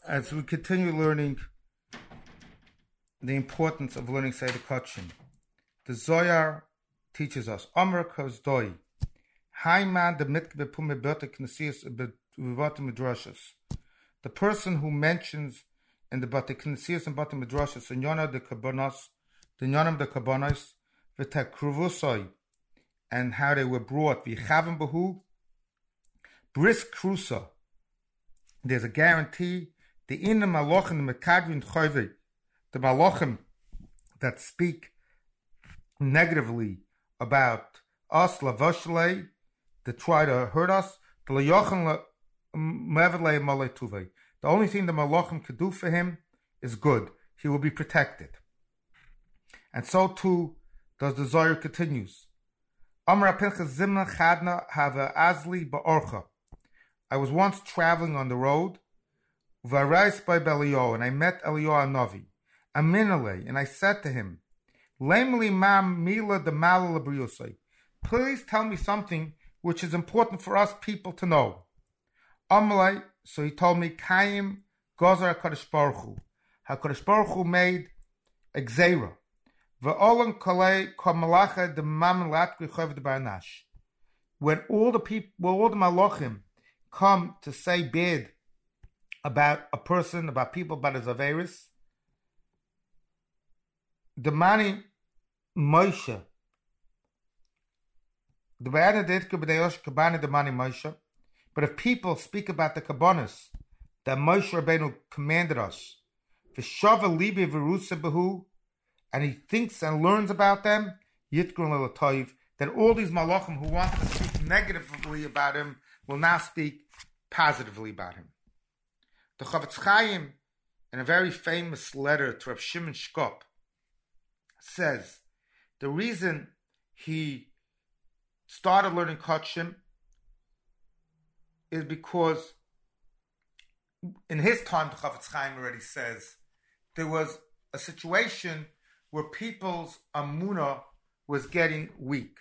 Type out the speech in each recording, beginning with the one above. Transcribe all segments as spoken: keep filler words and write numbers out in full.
as we continue learning the importance of learning Seder Kachim, the Zohar teaches us, Amar Kazdoi, Haiman the Mitkve Pume Bata Knesias Bivata Midrashas. The person who mentions in the Bata Knesias and Bata Midrashas, in Yonah the Kabanas, the Yonam the Kabanas, V'takruvusoi, and how they were brought, V'chavim Bahu, Brisk Krusa. There's a guarantee, the Inna Malachim, the Mekadrin Choyve, the Malachim that speak negatively about us, Lavoshle, that try to hurt us, the only thing the Malachim could do for him is good. He will be protected. And so too does the Zohar continues. Amra Pinchas Zimna Chadna Hava Azli Ba'orcha. I was once traveling on the road, Varais by Belio, and I met Eliyahu Novi, Aminale, and I said to him, Lemli Mam Mila de Malala Briusai. Please tell me something which is important for us people to know. Amalai, so he told me, Kaim Gozar HaKadosh Baruch Hu. HaKadosh Baruch Hu made a Gzeira. Ve'olam Kalei Kamalacha de Mam Latri Chov de Barnash. When all the people, when all the Malachim come to say bad about a person, about people, about his Averis, the Mani Moshe, the Bayana did Kubadeyosh Kabani the Mani Moshe. But if people speak about the Kabbanas that Moshe Rabbeinu commanded us, V'shava Libi V'rusa Behu, and he thinks and learns about them, Yitgrun L'Toiv, that all these Malachim who want to speak negatively about him will now speak positively about him. The Chavetz Chaim, in a very famous letter to Rav Shimon Shkop, says the reason he started learning Kachim is because in his time, the Chavetz Chaim already says, there was a situation where people's Amunah was getting weak.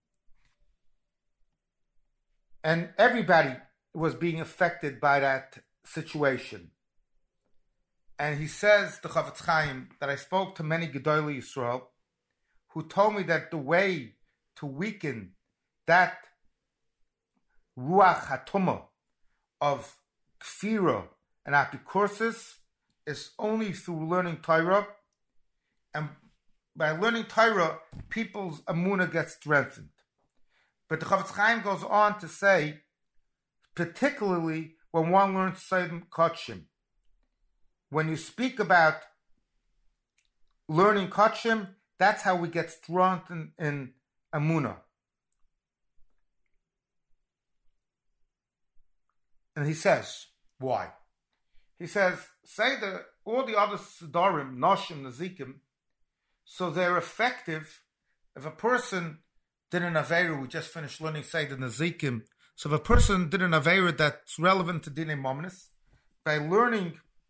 And everybody was being affected by that situation. And he says, the Chavetz Chaim, that I spoke to many Gedolei Yisrael who told me that the way to weaken that Ruach HaTumah of Kfira and Apikursis is only through learning Torah. And by learning Torah, people's Amunah gets strengthened. But the Chavetz Chaim goes on to say, particularly when one learns Seder Kachim, when you speak about learning Kachim, that's how we get strengthened in Amunah. And he says, why? He says, say that all the other Siddharim, Noshim, Nazikim, so they're effective if a person did an Aveira, we just finished learning, say, the Nazikim. So if a person did an Aveira that's relevant to Dinei Mominus, by learning,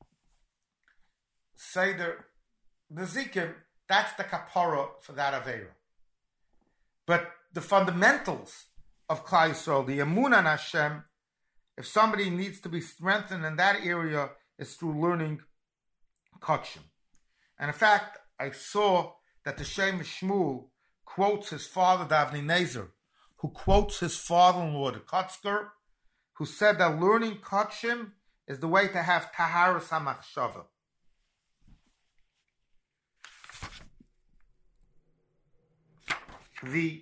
say, the Nazikim, that's the Kapara for that Aveira. But the fundamentals of Klal Yisrael, the Emunah and Hashem, if somebody needs to be strengthened in that area, is through learning Kachim. And in fact, I saw that the Shem Shmuel quotes his father, Davnei Nezer, who quotes his father-in-law, the Kotzker, who said that learning Kachim is the way to have Taharas HaMachshava. The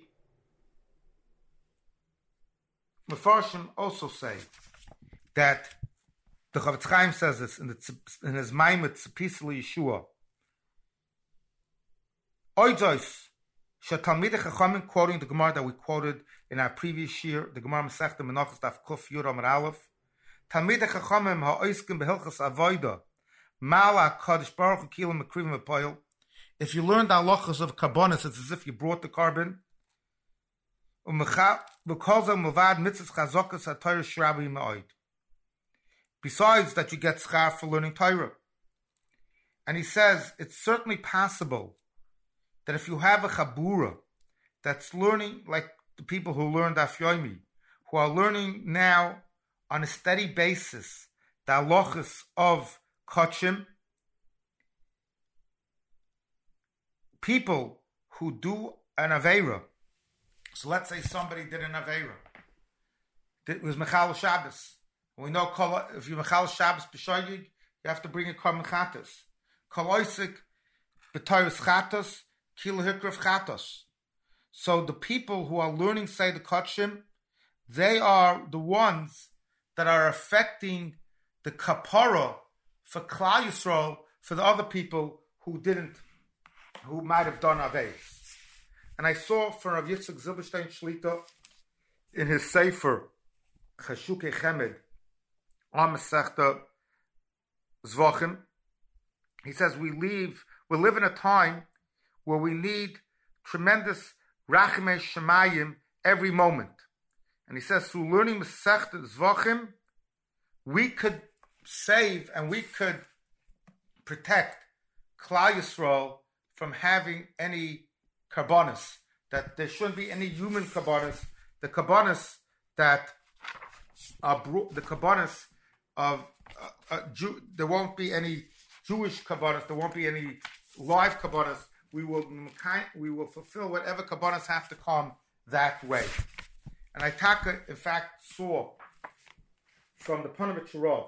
Mefarshim also say that the Chavetz Chaim says this in, the, in his Maimet Tzipis Yeshua. Oidzos, Shatalmidei Chachamim, quoting the Gemara that we quoted in our previous year, the Gemara Masechta Menachos Daf Kuf Yud Amar Aleph. Talmidei Chachamim ha'oiskim behilchas avoda, Mala Kadosh Baruch Hu Kilim Mekrivim Apoil. If you learn the halachas of Karbonis, it's as if you brought the carbon. Besides that, you get schar for learning Torah. And he says it's certainly possible that if you have a chabura that's learning, like the people who learned Daf Yomi, who are learning now on a steady basis the halachas of Kachim, people who do an Aveira. So let's say somebody did an Aveira. It was Mechal Shabbos. We know if you Mechal Shabbos b'shoyig, you have to bring a Korban Chatos. Kol oisik b'toyos Chatos, kil hikrif Chatos. So the people who are learning say the Kachim, they are the ones that are affecting the kapara for Klal Yisrael, for the other people who didn't, who might have done Aveis. And I saw from Rav Yitzchak Zilberstein Shlita in his Sefer Chashukei Chemed on Masechta Zvachim, he says we live, we live in a time where we need tremendous Rachmei Shemayim every moment. And he says through learning Masechta Zvachim, we could save and we could protect Klal Yisrael from having any karbonis, that there shouldn't be any human karbonis. The karbonis that are bro- the karbonis of uh, uh, Jew, there won't be any Jewish karbonis. There won't be any live karbonis. We will we will fulfill whatever karbonis have to come that way. And I taka, in fact, saw from the Ponevezh Rav,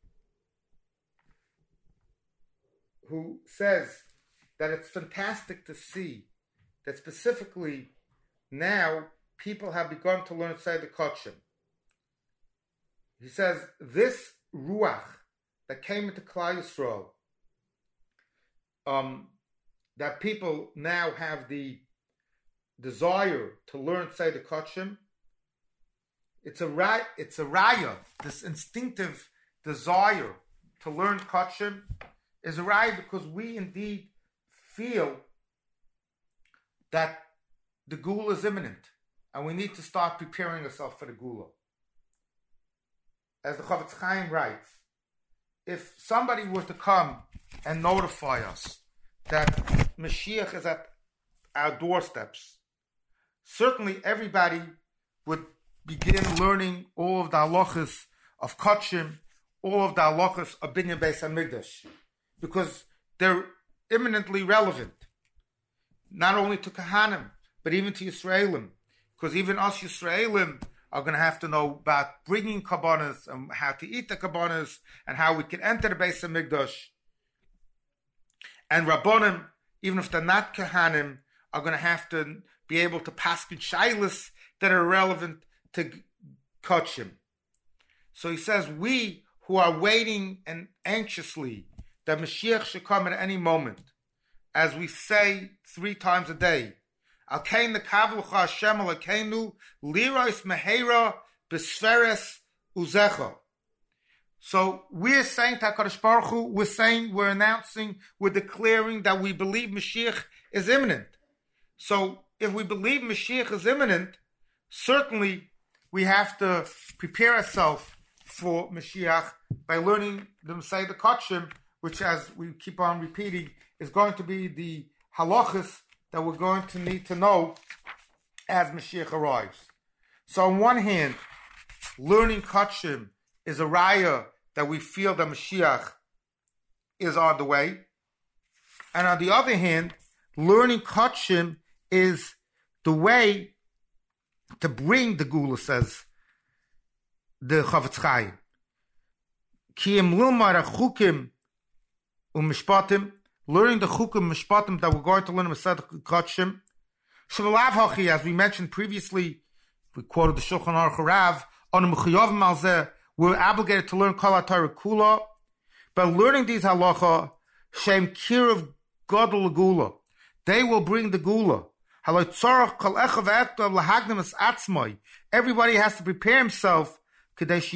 who says that it's fantastic to see that specifically now people have begun to learn Seder Kachim. He says this ruach that came into Klal Yisrael, um, that people now have the desire to learn Seder Kachim. It's a right. It's a raya. This instinctive desire to learn Kachim is a raya because we indeed feel that the Gula is imminent, and we need to start preparing ourselves for the Gula. As the Chavetz Chaim writes, if somebody were to come and notify us that Mashiach is at our doorsteps, certainly everybody would begin learning all of the halachas of Kachim, all of the halachas of Binyan Beis HaMikdash, because they're imminently relevant, not only to Kahanim, but even to Yisraelim, because even us Yisraelim are going to have to know about bringing Kabbanas and how to eat the Kabbanas and how we can enter the Beis HaMikdash. And Rabbonim, even if they're not Kahanim, are going to have to be able to pass shaylas that are relevant to Kachim. So he says, we who are waiting and anxiously that Mashiach should come at any moment, as we say three times a day, Alkein the Kavlucha Hashem Alkeinu Lirois Mehera Besferes Uzecha. So we're saying to HaKadosh Baruch Hu, we're saying, we're announcing, we're declaring that we believe Mashiach is imminent. So if we believe Mashiach is imminent, certainly we have to prepare ourselves for Mashiach by learning the Messiah the Kachim, which, as we keep on repeating, is going to be the halachas that we're going to need to know as Mashiach arrives. So on one hand, learning Kachim is a raya that we feel that Mashiach is on the way. And on the other hand, learning Kachim is the way to bring the Gula, says the Chavetz Chaim. Ki im lilmar chukim u'mishpatim, learning the chukim mishpatim that we're going to learn in Masechet Kachim. Shvelav hachi, as we mentioned previously, we quoted the Shulchan Aruch Rav, on the Mechuyavim al zeh, we're obligated to learn Kol HaTorah Kula. By learning these halacha, Shem Kirav Gadol Gula, they will bring the Gula. Everybody has to prepare himself. By us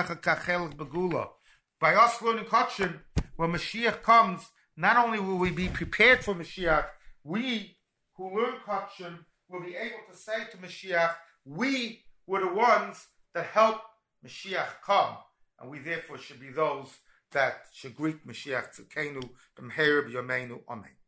learning Kachim, when Mashiach comes, not only will we be prepared for Mashiach, we who learn Kachim will be able to say to Mashiach, we were the ones that helped Mashiach come, and we therefore should be those that should greet Mashiach Tzidkenu b'mheir b'yameinu. Amen.